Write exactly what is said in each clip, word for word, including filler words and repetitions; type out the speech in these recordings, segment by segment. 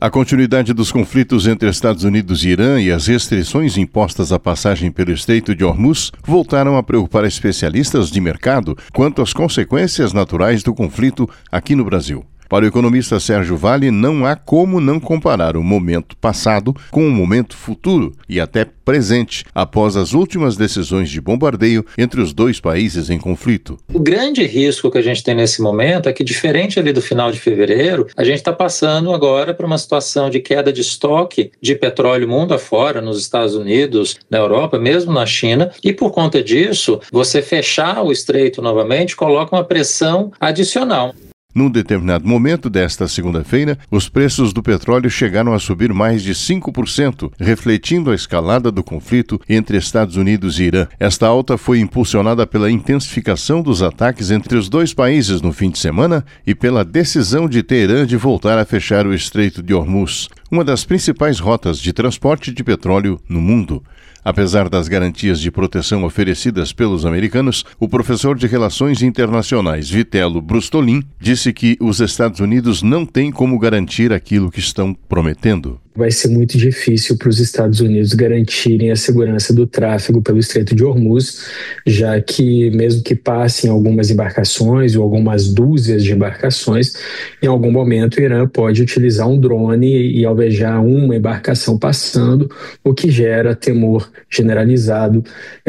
A continuidade dos conflitos entre Estados Unidos e Irã e as restrições impostas à passagem pelo Estreito de Hormuz voltaram a preocupar especialistas de mercado quanto às consequências naturais do conflito aqui no Brasil. Para o economista Sérgio Vale, não há como não comparar o momento passado com o momento futuro e até presente, após as últimas decisões de bombardeio entre os dois países em conflito. O grande risco que a gente tem nesse momento é que, diferente ali do final de fevereiro, a gente está passando agora para uma situação de queda de estoque de petróleo mundo afora, nos Estados Unidos, na Europa, mesmo na China, e por conta disso, você fechar o estreito novamente coloca uma pressão adicional. Num determinado momento desta segunda-feira, os preços do petróleo chegaram a subir mais de cinco por cento, refletindo a escalada do conflito entre Estados Unidos e Irã. Esta alta foi impulsionada pela intensificação dos ataques entre os dois países no fim de semana e pela decisão de Teherã de voltar a fechar o Estreito de Hormuz, uma das principais rotas de transporte de petróleo no mundo. Apesar das garantias de proteção oferecidas pelos americanos, o professor de Relações Internacionais Vitello Brustolin disse que os Estados Unidos não têm como garantir aquilo que estão prometendo. Vai ser muito difícil para os Estados Unidos garantirem a segurança do tráfego pelo Estreito de Hormuz, já que mesmo que passem algumas embarcações ou algumas dúzias de embarcações, em algum momento o Irã pode utilizar um drone e alvejar uma embarcação passando, o que gera temor generalizado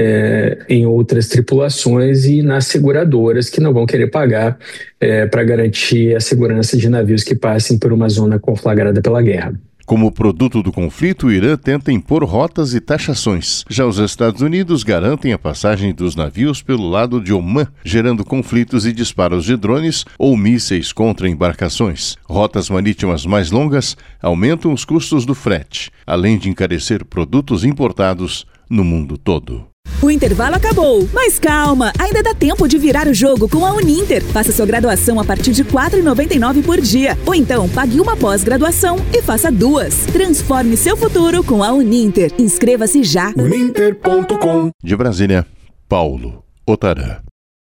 é, em outras tripulações e nas seguradoras que não vão querer pagar é, para garantir a segurança de navios que passem por uma zona conflagrada pela guerra. Como produto do conflito, o Irã tenta impor rotas e taxações. Já os Estados Unidos garantem a passagem dos navios pelo lado de Omã, gerando conflitos e disparos de drones ou mísseis contra embarcações. Rotas marítimas mais longas aumentam os custos do frete, além de encarecer produtos importados no mundo todo. O intervalo acabou, mas calma, ainda dá tempo de virar o jogo com a Uninter. Faça sua graduação a partir de quatro reais e noventa e nove centavos por dia. Ou então, pague uma pós-graduação e faça duas. Transforme seu futuro com a Uninter. Inscreva-se já. uninter ponto com. De Brasília, Paulo Otarã.